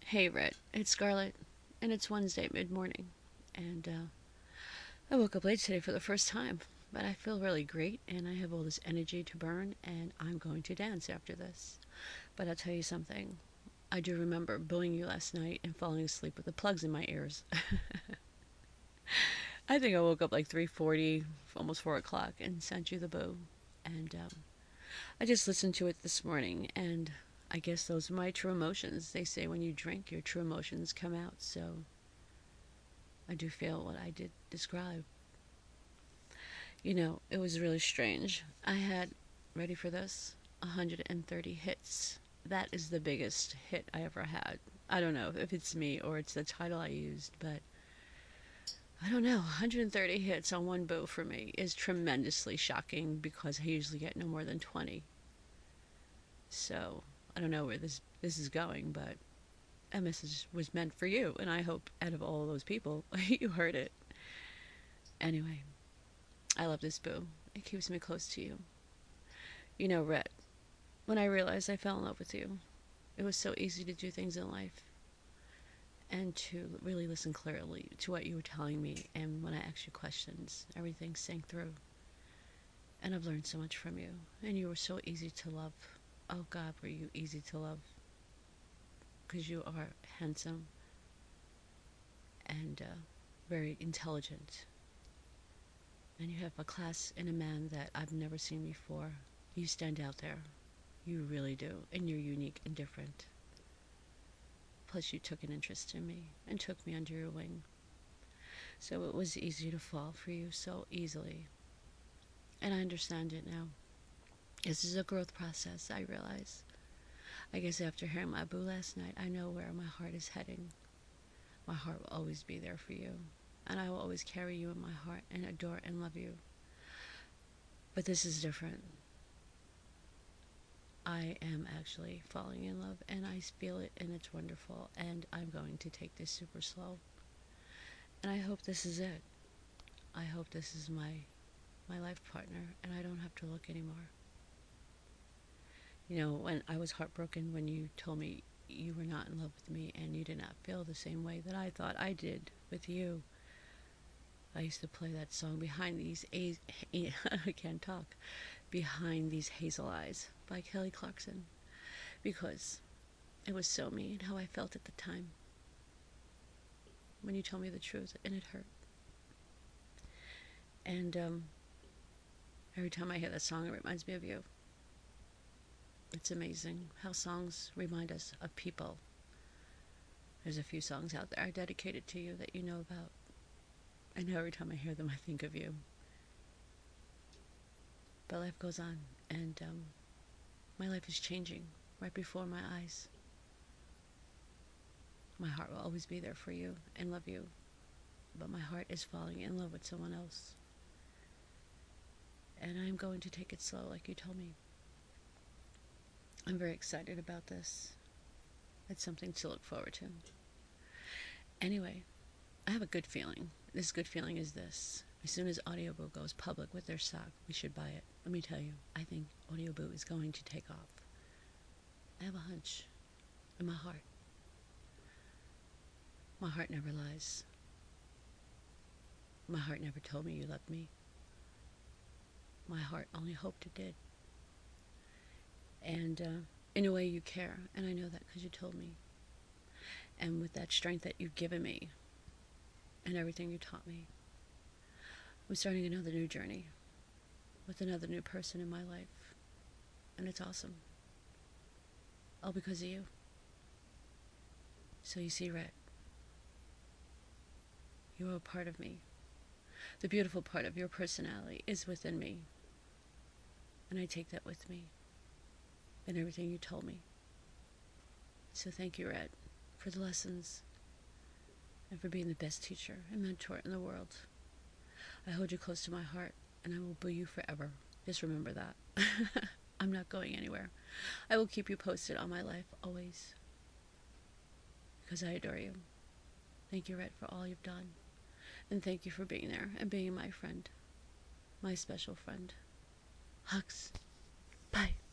Hey, Red. It's Scarlett, and it's Wednesday mid-morning, and I woke up late today for the first time, but I feel really great, and I have all this energy to burn, and I'm going to dance after this. But I'll tell you something. I do remember booing you last night and falling asleep with the plugs in my ears. I think I woke up like 3:40, almost 4 o'clock, and sent you the boo. And I just listened to it this morning, and I guess those are my true emotions. They say when you drink, your true emotions come out, so I do feel what I did describe. It was really strange. I had, ready for this, 130 hits. That is the biggest hit I ever had. I don't know if it's me or it's the title I used, but I don't know. 130 hits on one bow for me is tremendously shocking because I usually get no more than 20. So I don't know where this is going, but a message was meant for you, and I hope out of all those people, you heard it. Anyway, I love this boo. It keeps me close to you. Rhett, when I realized I fell in love with you, it was so easy to do things in life and to really listen clearly to what you were telling me. And when I asked you questions, everything sank through. And I've learned so much from you. And you were so easy to love. Oh, God, were you easy to love? Because you are handsome and very intelligent. And you have a class in a man that I've never seen before. You stand out there. You really do. And you're unique and different. Plus, you took an interest in me and took me under your wing. So it was easy to fall for you so easily. And I understand it now. This is a growth process, I realize. I guess after hearing my boo last night, I know where my heart is heading. My heart will always be there for you. And I will always carry you in my heart and adore and love you. But this is different. I am actually falling in love and I feel it and it's wonderful. And I'm going to take this super slow. And I hope this is it. I hope this is my life partner and I don't have to look anymore. When I was heartbroken when you told me you were not in love with me and you did not feel the same way that I thought I did with you. I used to play that song Behind These I can't talk. Behind These Hazel Eyes by Kelly Clarkson because it was so mean how I felt at the time when you told me the truth and it hurt. And every time I hear that song, it reminds me of you. It's amazing how songs remind us of people. There's a few songs out there dedicated to you that you know about. I know every time I hear them, I think of you. But life goes on, and my life is changing right before my eyes. My heart will always be there for you and love you, but my heart is falling in love with someone else. And I'm going to take it slow, like you told me. I'm very excited about this. It's something to look forward to. Anyway, I have a good feeling. This good feeling is this. As soon as Audioboo goes public with their stock, we should buy it. Let me tell you, I think Audioboo is going to take off. I have a hunch in my heart. My heart never lies. My heart never told me you loved me. My heart only hoped it did. And in a way you care, and I know that because you told me. And with that strength that you've given me and everything you taught me, I'm starting another new journey with another new person in my life. And it's awesome. All because of you. So you see, Rhett, you are a part of me. The beautiful part of your personality is within me. And I take that with me and everything you told me. So thank you, Rhett, for the lessons and for being the best teacher and mentor in the world. I hold you close to my heart and I will boo you forever. Just remember that. I'm not going anywhere. I will keep you posted on my life always because I adore you. Thank you, Rhett, for all you've done. And thank you for being there and being my friend, my special friend. Hugs. Bye.